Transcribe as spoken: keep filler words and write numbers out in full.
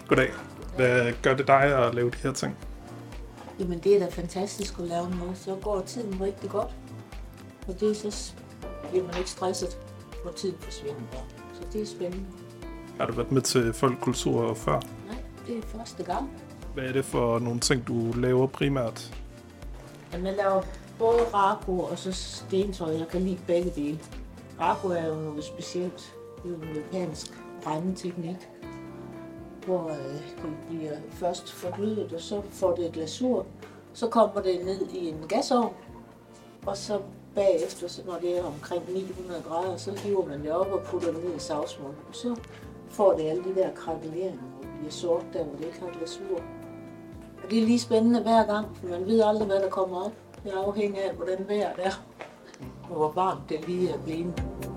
Goddag. Hvad gør det dig at lave de her ting? Jamen det er da fantastisk at lave noget, så går tiden rigtig godt. Og det så bliver man ikke stresset, hvor tiden forsvinder der. Så det er spændende. Har du været med til Folkkultur før? Nej, det er første gang. Hvad er det for nogle ting, du laver primært? Jamen, jeg laver både rago og så stentøj. Jeg kan lide begge dele. Rago er jo noget specielt. Det er jo en japansk brændeteknik, hvor øh, det bliver først forryddet, og så får det glasur. Så kommer det ned i en gasovn, og så bagefter, så når det er omkring ni hundrede grader, så hiver man det op og putter det ned i savsmuld. Og så får det alle de der krakeleringer, hvor det bliver sort der, hvor det ikke har glasur. Og det er lige spændende hver gang, for man ved aldrig, hvad der kommer op. Det er afhængig af, hvordan vejret er, og hvor varmt det lige er blevet.